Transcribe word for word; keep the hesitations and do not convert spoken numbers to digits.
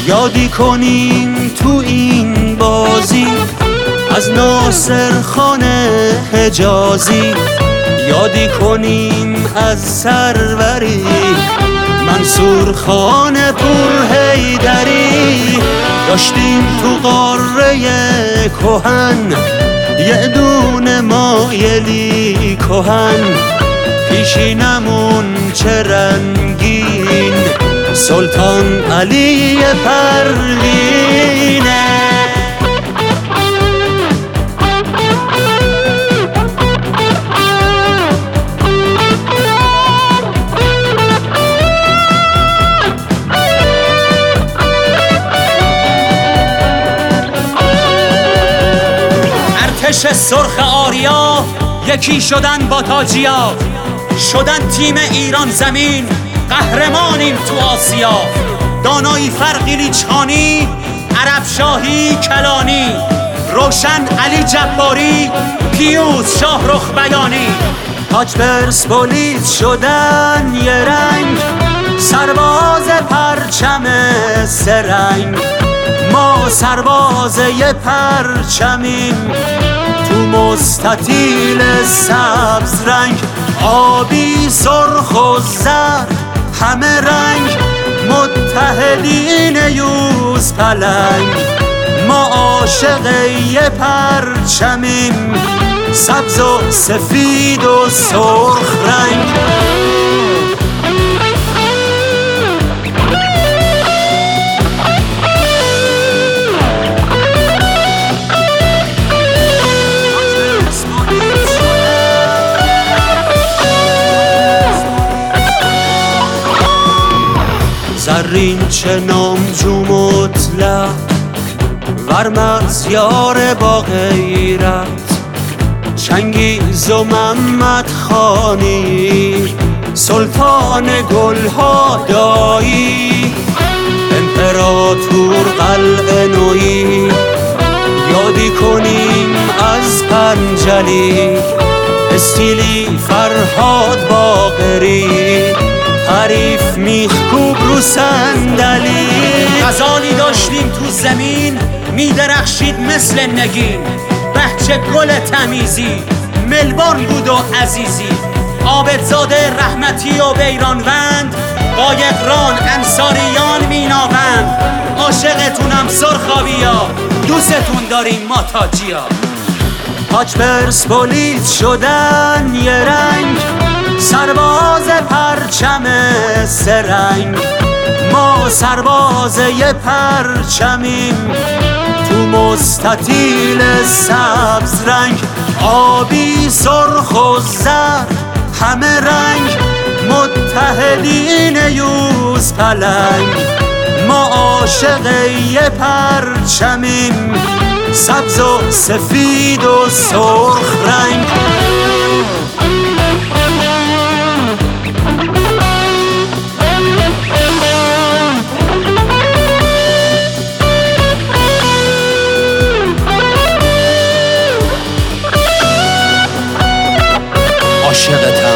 یادی کنیم تو این بازی از ناصر خان حجازی، یادی کنیم از سروری منصور خان پر حیدری. داشتیم تو قاره کهن یه دونه مایلی کهن، پیشینمون چه رنگین سلطان علی پروینه. ارتش سرخ آریا یکی شدن با تاجیا، شدن تیم ایران زمین، قهرمانیم تو آسیا. دانایی فرقی چانی، عرب شاهی کلانی، روشن علی جباری، پیوز شاهرخ بیانی. تاج پرسپولیس شدن یه رنگ، سرباز پرچم سرنگ. ما سرباز یه پرچمیم تو مستطیل سبز رنگ، آبی سرخ و زرد همه رنگ، متحدین یوز پلنگ. ما عاشق یه پرچمیم سبز و سفید و سرخ رنگ. زرین چه نامجو مطلق ورمز یار با غیرت، چنگیز و محمد خانی سلطان گلها دایی. امپراتور قلعه نویی یادی کنیم از پنجلی، استیلی فرهاد باقری، حریف میخکوب رو صندلی. غزالی داشتیم تو زمین میدرخشید مثل نگین، بهچه گل تمیزی ملبورن بود و عزیزی. عابدزاده رحمتی و بیرانوند، قایقران انصاریان میناوند. عاشقتونم سرخابیا، دوستتون داریم ما تاجیا. تاج پرسپولیس شدن یه رنگ، سرباز پرچم سرنگ. ما سرباز یه پرچمیم تو مستطیل سبز رنگ، آبی سرخ و زرد همه رنگ، متحدین یوز پلنگ. ما عاشق یه پرچمیم سبز و سفید و سرخ رنگ. عاشقتم